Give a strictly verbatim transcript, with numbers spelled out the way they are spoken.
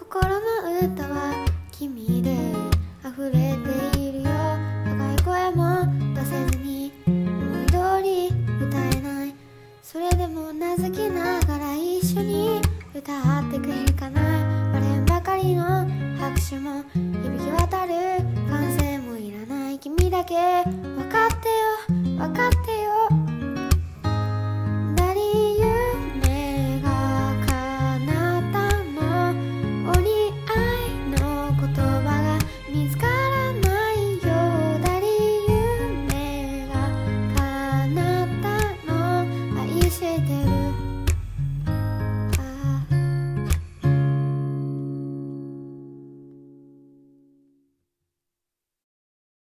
心の歌は君で溢れているよ。高い声も出せずに思い通り歌えない。それでも名付けながら一緒に歌ってくれるかな。割れんばかりの拍手も響き渡る歓声もいらない。君だけ